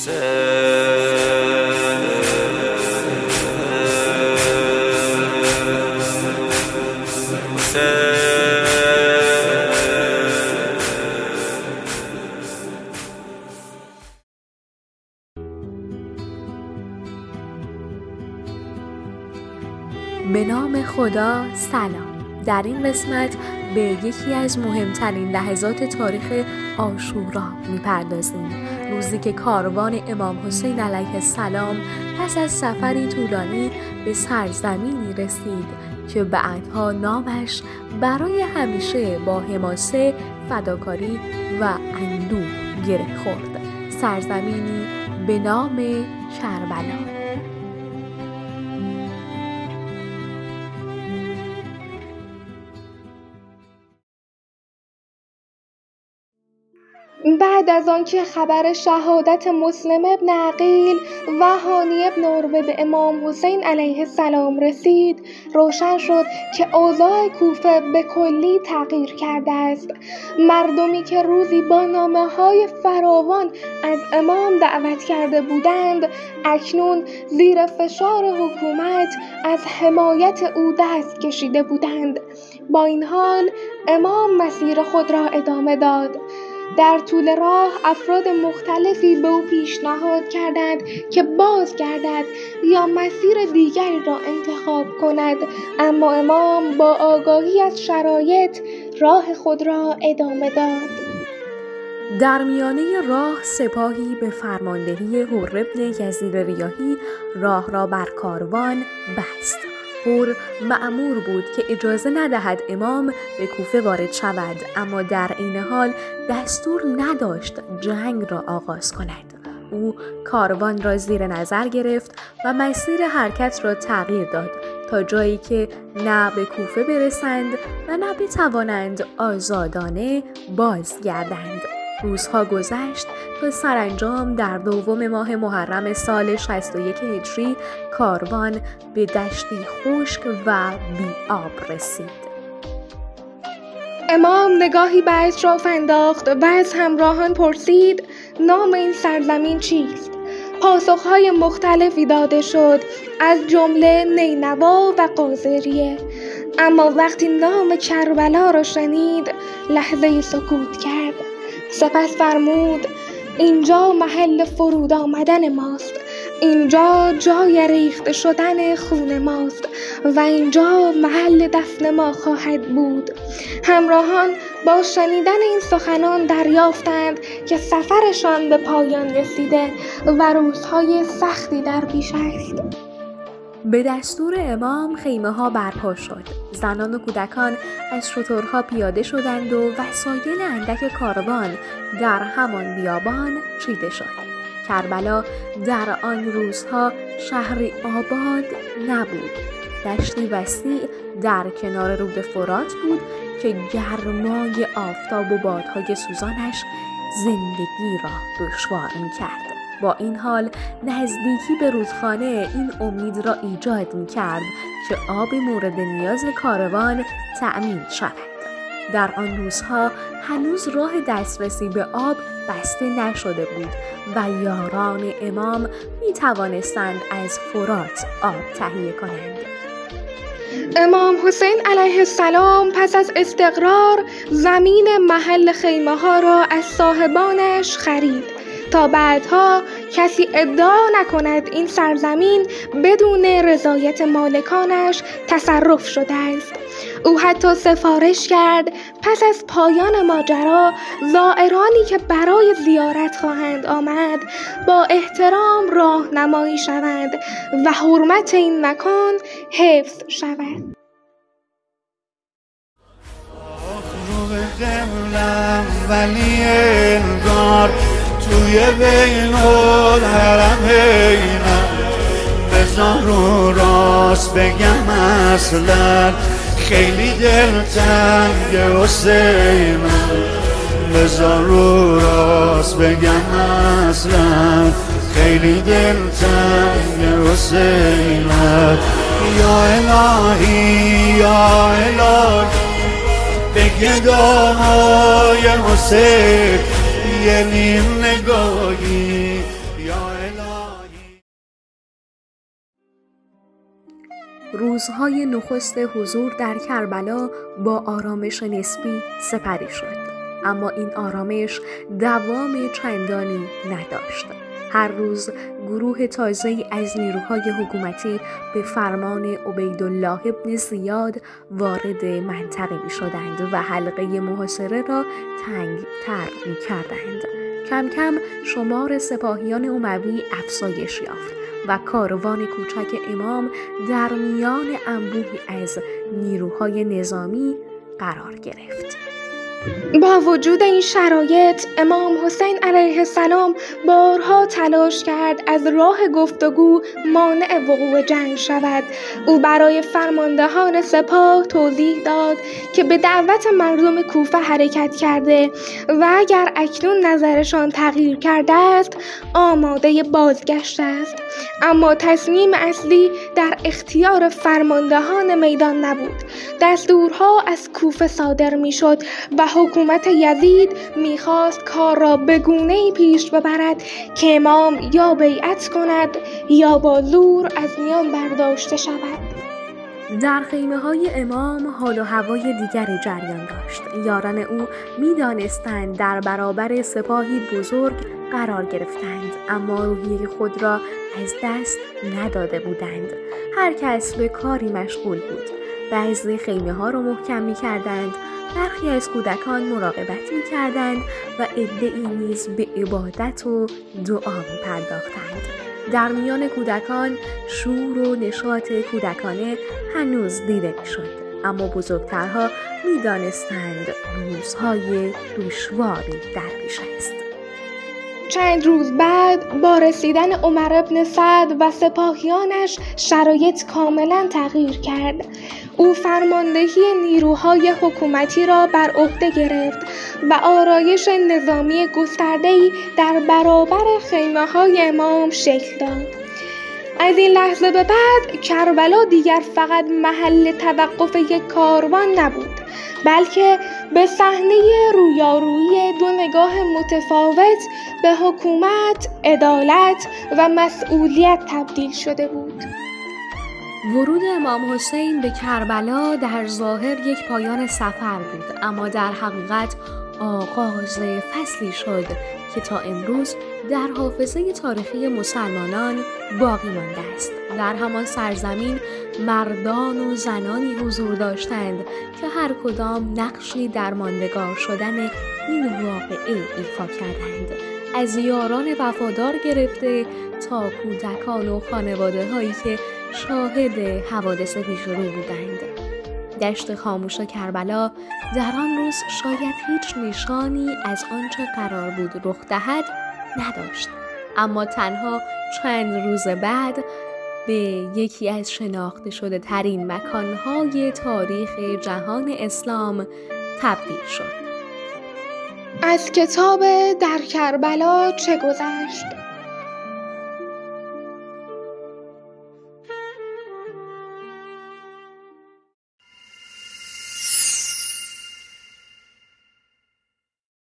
به نام خدا. سلام. در این قسمت به یکی از مهمترین لحظات تاریخ عاشورا میپردازیم. روزی که کاروان امام حسین علیه السلام پس از سفری طولانی به سرزمینی رسید که بعدها نامش برای همیشه با حماسه، فداکاری و اندوه گره خورد. سرزمینی به نام کربلا. بعد از آنکه خبر شهادت مسلم ابن عقیل و هانی ابن عروه به امام حسین علیه السلام رسید، روشن شد که اوضاع کوفه به کلی تغییر کرده است. مردمی که روزی با نامه‌های فراوان از امام دعوت کرده بودند، اکنون زیر فشار حکومت از حمایت او دست کشیده بودند. با این حال امام مسیر خود را ادامه داد. در طول راه افراد مختلفی به او پیشنهاد کردند که بازگردد یا مسیر دیگری را انتخاب کند، اما امام با آگاهی از شرایط راه خود را ادامه داد. در میانه راه سپاهی به فرماندهی حر بن یزید ریاحی راه را بر کاروان بست. حر مأمور بود که اجازه ندهد امام به کوفه وارد شود، اما در این حال دستور نداشت جنگ را آغاز کند. او کاروان را زیر نظر گرفت و مسیر حرکت را تغییر داد تا جایی که نه به کوفه برسند و نه بتوانند آزادانه بازگردند. روزها گذشت تا سرانجام در دوم ماه محرم سال 61 هجری کاروان به دشتی خشک و بی‌آب رسید. امام نگاهی به اطراف انداخت و از همراهان پرسید نام این سرزمین چیست؟ پاسخهای مختلفی داده شد، از جمله نینوا و قاضریه. اما وقتی نام کربلا را شنید لحظه سکوت کرد. سپس فرمود اینجا محل فرود آمدن ماست، اینجا جای ریخته شدن خون ماست و اینجا محل دفن ما خواهد بود. همراهان با شنیدن این سخنان دریافتند که سفرشان به پایان رسیده و روزهای سختی در پیش است. به دستور امام خیمه ها برپا شد. زنان و کودکان از شترها پیاده شدند و وسایل اندک کاروان در همان بیابان چیده شد. کربلا در آن روزها شهری آباد نبود. دشتی وسیع در کنار رود فرات بود که گرمای آفتاب و بادهای سوزانش زندگی را دشوار می‌کرد. با این حال نزدیکی به رودخانه این امید را ایجاد می‌کرد که آب مورد نیاز کاروان تأمین شود. در آن روزها هنوز راه دسترسی به آب بسته نشده بود و یاران امام می‌توانستند از فرات آب تهیه کنند. امام حسین علیه السلام پس از استقرار زمین محل خیمه ها را از صاحبانش خرید تا بعدها کسی ادعا نکند این سرزمین بدون رضایت مالکانش تصرف شده است. او حتی سفارش کرد پس از پایان ماجرا زائرانی که برای زیارت خواهند آمد با احترام راهنمایی شوند و حرمت این مکان حفظ شود. ولی انگار توی بین الحرم اینم بذار رو راست بگم اصلا خیلی دلتنگ حسینم بذار رو راست بگم اصلا خیلی دلتنگ حسینم یا الهی یا الهی بگه دامای حسین یه نیم نگاهی یا الهی. روزهای نخست حضور در کربلا با آرامش نسبی سپری شد، اما این آرامش دوام چندانی نداشت. هر روز گروه تازه‌ای از نیروهای حکومتی به فرمان عبیدالله ابن زیاد وارد منطقه می‌شدند و حلقه محاصره را تنگ‌تر می‌کردند. کم کم شمار سپاهیان اموی افزایش یافت و کاروان کوچک امام در میان انبوهی از نیروهای نظامی قرار گرفت. با وجود این شرایط امام حسین علیه السلام بارها تلاش کرد از راه گفتگو مانع وقوع جنگ شود. او برای فرماندهان سپاه توضیح داد که به دعوت مردم کوفه حرکت کرده و اگر اکنون نظرشان تغییر کرده است آماده بازگشت است، اما تصمیم اصلی در اختیار فرماندهان میدان نبود. دستورها از کوفه صادر میشد و حکومت یزید میخواست کار را به گونه‌ای پیش ببرد که امام یا بیعت کند یا با زور از میان برداشته شود. در خیمه‌های امام حال و هوای دیگری جریان داشت. یاران او می‌دانستند در برابر سپاهی بزرگ قرار گرفتند، اما روحیه خود را از دست نداده بودند. هر کس به کاری مشغول بود. بعضی خیمه‌ها را محکم می‌کردند، برخی از کودکان مراقبت می‌کردند و عده‌ای نیز به عبادت و دعا می‌پرداختند. در میان کودکان شور و نشاط کودکانه هنوز دیده می‌شد، اما بزرگترها می‌دانستند روزهای دشواری در پیش است. چند روز بعد با رسیدن عمر بن سعد و سپاهیانش شرایط کاملا تغییر کرد. او فرماندهی نیروهای حکومتی را بر عهده گرفت و آرایش نظامی گسترده‌ای در برابر خیمه‌های امام شکل داد. از این لحظه به بعد کربلا دیگر فقط محل توقف یک کاروان نبود، بلکه به صحنه رویارویی دو نگاه متفاوت به حکومت، عدالت و مسئولیت تبدیل شده بود. ورود امام حسین به کربلا در ظاهر یک پایان سفر بود، اما در حقیقت آغاز فصلی شد که تا امروز در حافظه تاریخی مسلمانان باقی مانده است. در همان سرزمین مردان و زنانی حضور داشتند که هر کدام نقشی در ماندگار شدن این واقعه ایفا کردند، از یاران وفادار گرفته تا کودکان و خانواده هایی که شاهد حوادث پیش رو بودند. دشت خاموش کربلا در آن روز شاید هیچ نشانی از آنچه قرار بود رخ دهد نداشت، اما تنها چند روز بعد به یکی از شناخته شده ترین مکانهای تاریخ جهان اسلام تبدیل شد. از کتاب در کربلا چه گذشت؟